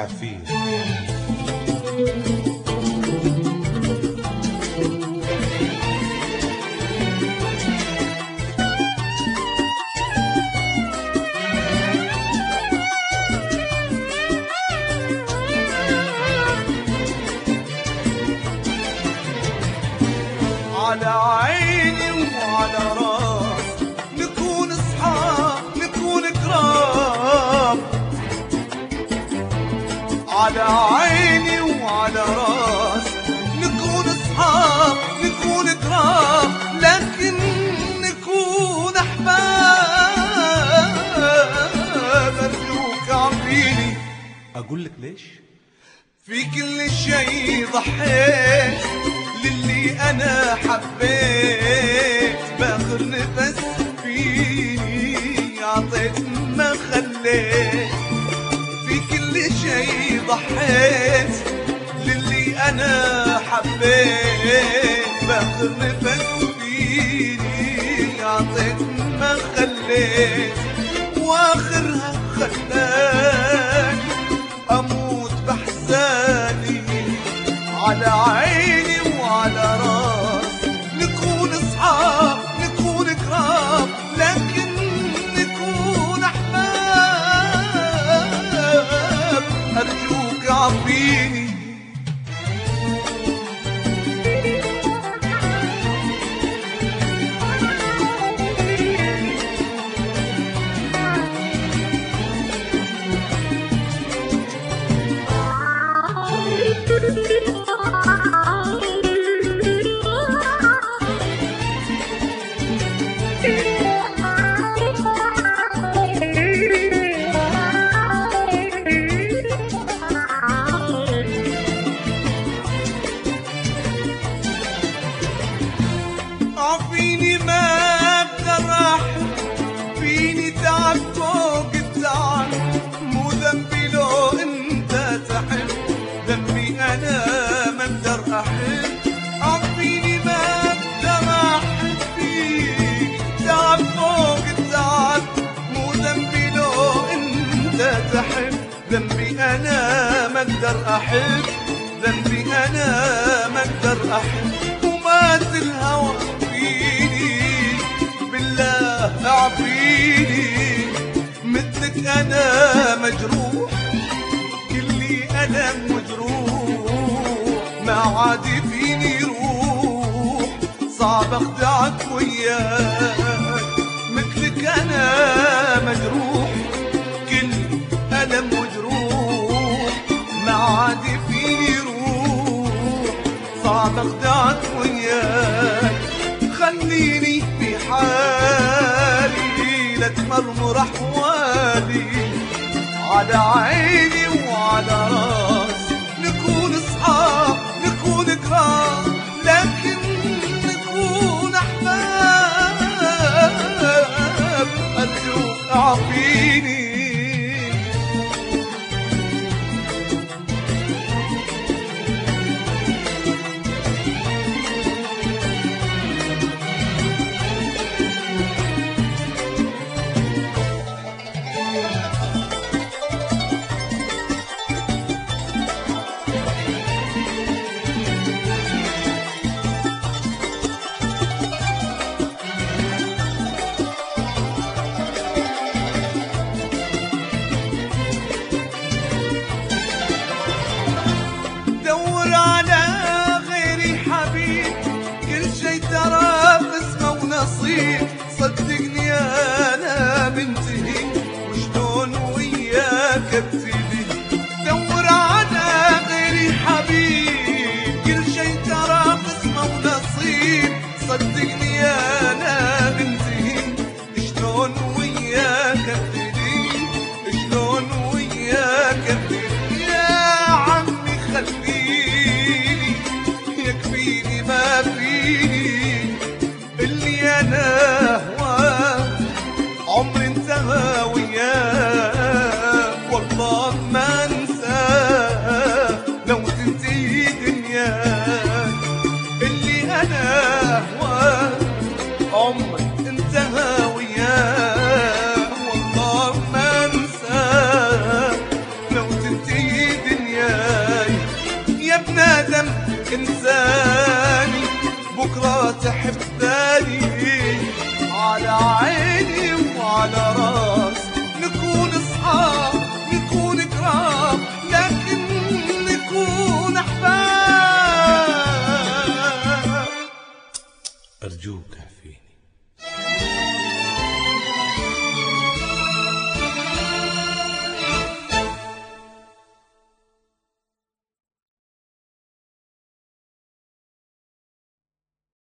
يعافيك. على عيني وعلى راس نكون اصحاب نكون كرام، على عيني وعلى راس نكون اصحاب نكون كرام، لكن نكون احباب. ارجوك عافيني. اقول لك ليش؟ في كل شيء ضحيت للي انا حبيت، باخر نفس فيني عطيت ما خليت. في كل شيء ضحيت للي انا حبيت، باخر نفس فيني عطيت ما خليت. واخرها خلاني اموت بحزاني. على عيني وعلى راس نكون اصحاب نكون كرام، لكن نكون احباب. ارجوك عافيني. عافيني ما اقدر احب، فيني تعب فوق التعب. مو ذنبي لو انت تحب، ذنبي انا ما اقدر احب. عافيني ما اقدر احب، فيني تعب فوق التعب. مو ذنبي لو انت تحب، ذنبي انا ما اقدر احب. ذنبي انا ما اقدر احب. ومات الهوى فيني بالله اعفيني. مثلك انا مجروح، كلي الم وجروح، ما عاد فيني روح. صعب اخدعك وياك، مثلك انا مجروح، كلي الم وجروح، ما عاد فيني روح. صعب اخدعك وياك. خليني في حالي لا تمرمر احوالي. على عيني وعلى راس نكون اصحاب نكون كرام، لكن نكون احباب. ارجوك اعفيني. انساني بكرة تحب تاني، على عيني وعلى راسي نكون اصحاب نكون كرام، لكن نكون احباب. أرجوك